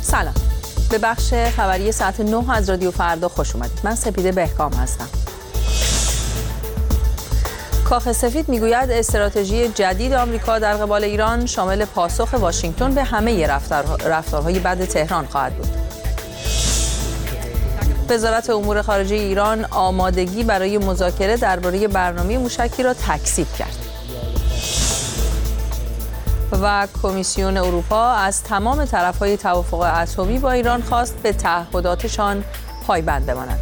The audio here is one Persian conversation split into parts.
سلام، به بخش خبری ساعت 9 از رادیو فردا خوش اومدید. من سپیده بهکام هستم. کاخ سفید میگوید استراتژی جدید آمریکا در قبال ایران شامل پاسخ واشنگتن به همه رفتارهای بد تهران خواهد بود. وزارت امور خارجه ایران آمادگی برای مذاکره درباره برنامه موشکی را تکذیب کرد. و کمیسیون اروپا از تمام طرف‌های توافق اتمی با ایران خواست به تعهداتشان پایبند بمانند.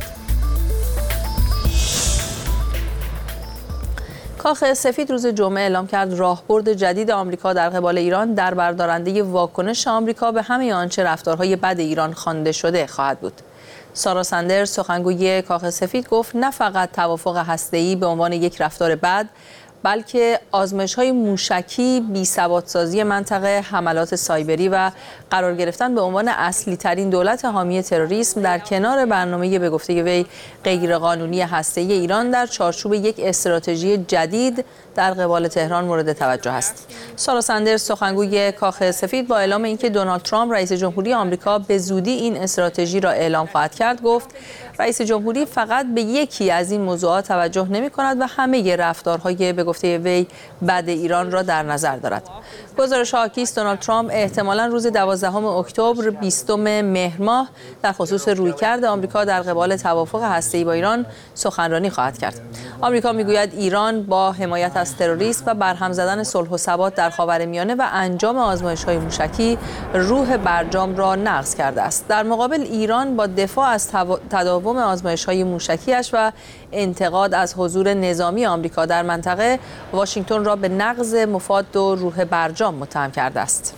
کاخ سفید روز جمعه اعلام کرد راهبرد جدید آمریکا در قبال ایران در بردارنده واکنش آمریکا به همه آنچه رفتارهای بد ایران خوانده شده خواهد بود. سارا سندرز سخنگوی کاخ سفید گفت نه فقط توافق هسته‌ای به عنوان یک رفتار بد، بلکه آزمایش‌های موشکی، بی‌ثبات‌سازی منطقه، حملات سایبری و قرار گرفتن به عنوان اصلی‌ترین دولت حامی تروریسم در کنار برنامه به گفته وی غیرقانونی هسته‌ای ایران در چارچوب یک استراتژی جدید در قبال تهران مورد توجه است. سارا سندرز سخنگوی کاخ سفید با اعلام اینکه دونالد ترامپ رئیس جمهوری آمریکا به زودی این استراتژی را اعلام خواهد کرد گفت رئیس جمهوری فقط به یکی از این موضوعات توجه نمی‌کند و همه رفتارهای به گفته وی بد ایران را در نظر دارد. گزارش حاکی است دونالد ترامپ احتمالاً روز 12 اکتبر 20 مهر ماه در خصوص رویکرد آمریکا در قبال توافق هسته‌ای با ایران سخنرانی خواهد کرد. آمریکا میگوید ایران با حمایت از تروریسم و برهم زدن صلح و ثبات در خاورمیانه و انجام آزمایش‌های موشکی روح برجام را نقض کرده است. در مقابل ایران با دفاع از تداوم آزمایش‌های موشکی‌اش و انتقاد از حضور نظامی آمریکا در منطقه واشنگتن را به نقض مفاد و روح برجام متهم کرده است.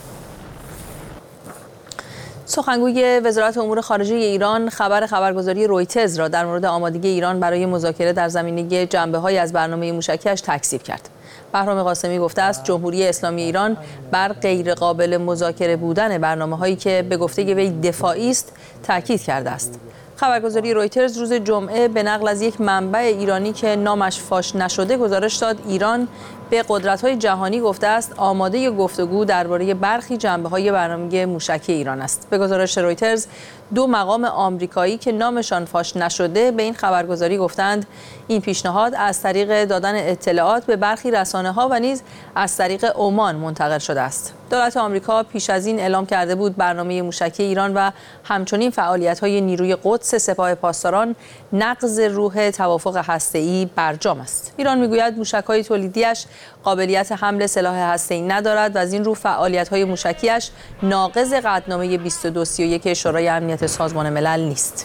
سخنگوی وزارت امور خارجه ایران خبرگزاری رویترز را در مورد آمادگی ایران برای مذاکره در زمینه جنبه‌های از برنامه موشکی‌اش تکذیب کرد. بهرام قاسمی گفته است جمهوری اسلامی ایران بر غیرقابل مذاکره بودن برنامه‌هایی که به گفته وی دفاعی است تاکید کرده است. خبرگزاری رویترز روز جمعه به نقل از یک منبع ایرانی که نامش فاش نشده گزارش داد ایران به قدرت‌های جهانی گفته است آماده گفتگو درباره برخی جنبه‌های برنامه موشکی ایران است. به گزارش رویترز دو مقام آمریکایی که نامشان فاش نشده به این خبرگزاری گفتند این پیشنهاد از طریق دادن اطلاعات به برخی رسانه‌ها و نیز از طریق عمان منتقل شده است. دولت آمریکا پیش از این اعلام کرده بود برنامه موشکی ایران و همچنین فعالیت‌های نیروی قدس سپاه پاسداران نقض روح توافق هسته‌ای برجام است. ایران میگوید موشک‌های تولیدی‌اش قابلیت حمل سلاح هسته‌ای ندارد و از این رو فعالیت‌های موشکی‌اش ناقض قطعنامه 2231 شورای امنیت سازمان ملل نیست.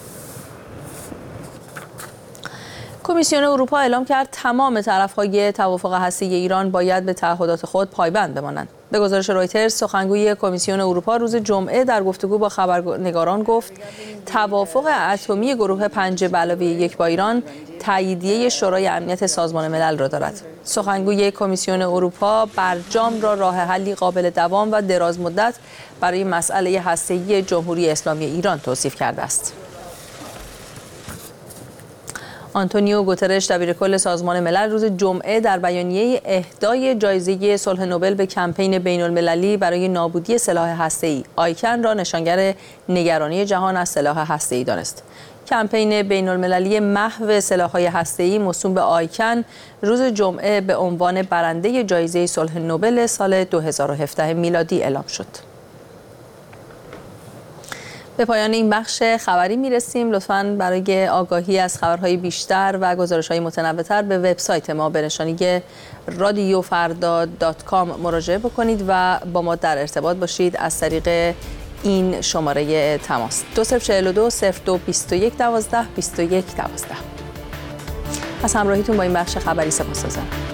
کمیسیون اروپا اعلام کرد تمام طرف‌های توافق هسته‌ای ایران باید به تعهدات خود پایبند بمانند. به گزارش رویترز سخنگوی کمیسیون اروپا روز جمعه در گفتگو با خبرنگاران گفت توافق اتمی گروه 5+1 با ایران تاییدیه شورای امنیت سازمان ملل را دارد. سخنگوی کمیسیون اروپا برجام را راه حلی قابل دوام و دراز مدت برای مسئله هسته‌ای جمهوری اسلامی ایران توصیف کرده است. آنتونیو گوترش دبیرکل سازمان ملل روز جمعه در بیانیه اهدای جایزه صلح نوبل به کمپین بین‌المللی برای نابودی سلاح هسته‌ای آیکن را نشانگر نگرانی جهان از سلاح هسته‌ای دانست. کمپین بین‌المللی محو سلاح‌های هسته‌ای موسوم به آیکن روز جمعه به عنوان برنده جایزه صلح نوبل سال 2017 میلادی اعلام شد. به پایان این بخش خبری میرسیم. لطفاً برای آگاهی از خبرهای بیشتر و گزارش‌های متنوع‌تر به وبسایت ما به نشانی radiofarda.com مراجعه بکنید و با ما در ارتباط باشید از طریق این شماره تماس 2042 02 21 12 21 12. از همراهیتون با این بخش خبری سپاسگزارم.